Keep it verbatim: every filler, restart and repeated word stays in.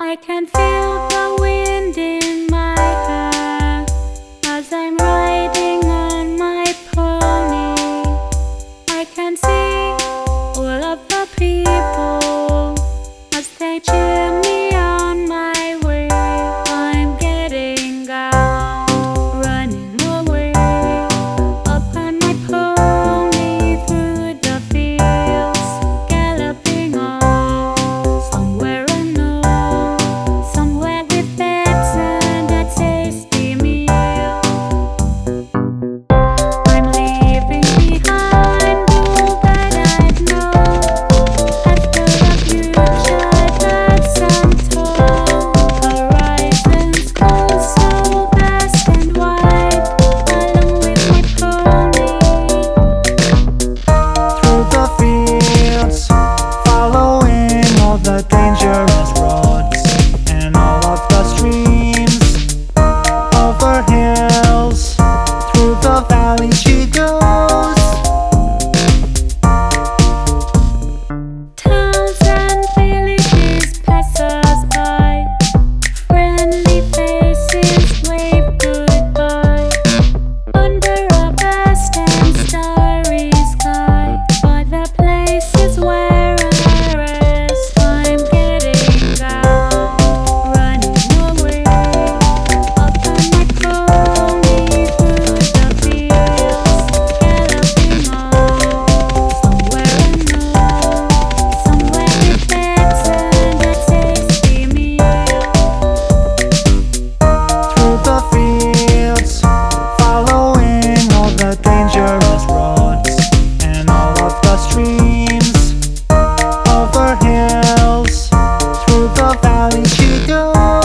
I can feel the wind in my hair as I'm riding on my pony. I can see all of the people as they cheer me on my way. I'm getting out, running away upon my pony through the fields, galloping on somewhere unknown, somewhere with beds and a tasty meal. I'm leaving behind all that I've known after a future that's untold. Horizons go so vast and wide along with my pony. Through the fields, following all the dangerous roads and all of the streams, over hills, through the valley she goes. Towns and villages pass us by, friendly faces wave goodbye under a vast and starry sky. But the places where I rest, I'm getting out, running away upon my pony through the fields, galloping on somewhere unknown, somewhere with beds and a tasty meal. Through the fields, following all the dangerous roads and all of the streams, over hills, through the valley she goes.